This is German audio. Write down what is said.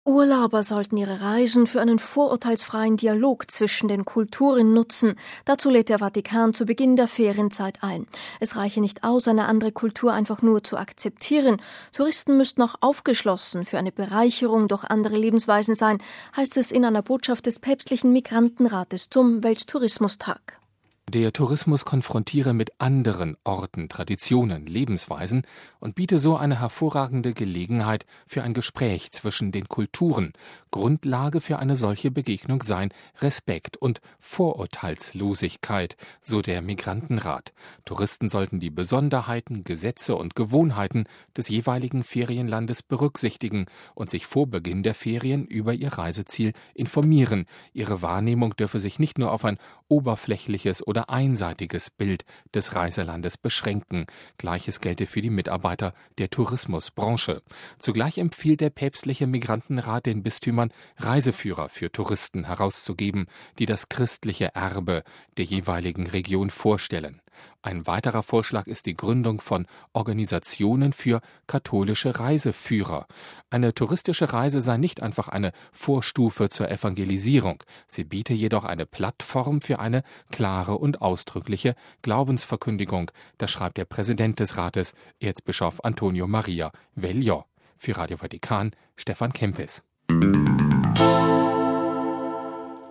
Urlauber sollten ihre Reisen für einen vorurteilsfreien Dialog zwischen den Kulturen nutzen. Dazu lädt der Vatikan zu Beginn der Ferienzeit ein. Es reiche nicht aus, eine andere Kultur einfach nur zu akzeptieren. Touristen müssten auch aufgeschlossen für eine Bereicherung durch andere Lebensweisen sein, heißt es in einer Botschaft des päpstlichen Migrantenrates zum Welttourismustag. Der Tourismus konfrontiere mit anderen Orten, Traditionen, Lebensweisen und biete so eine hervorragende Gelegenheit für ein Gespräch zwischen den Kulturen. Grundlage für eine solche Begegnung seien Respekt und Vorurteilslosigkeit, so der Migrantenrat. Touristen sollten die Besonderheiten, Gesetze und Gewohnheiten des jeweiligen Ferienlandes berücksichtigen und sich vor Beginn der Ferien über ihr Reiseziel informieren. Ihre Wahrnehmung dürfe sich nicht nur auf ein oberflächliches oder einseitiges Bild des Reiselandes beschränken. Gleiches gelte für die Mitarbeiter der Tourismusbranche. Zugleich empfiehlt der päpstliche Migrantenrat den Bistümern, Reiseführer für Touristen herauszugeben, die das christliche Erbe der jeweiligen Region vorstellen. Ein weiterer Vorschlag ist die Gründung von Organisationen für katholische Reiseführer. Eine touristische Reise sei nicht einfach eine Vorstufe zur Evangelisierung. Sie biete jedoch eine Plattform für eine klare und ausdrückliche Glaubensverkündigung. Das schreibt der Präsident des Rates, Erzbischof Antonio Maria Vellló. Für Radio Vatikan, Stefan Kempis.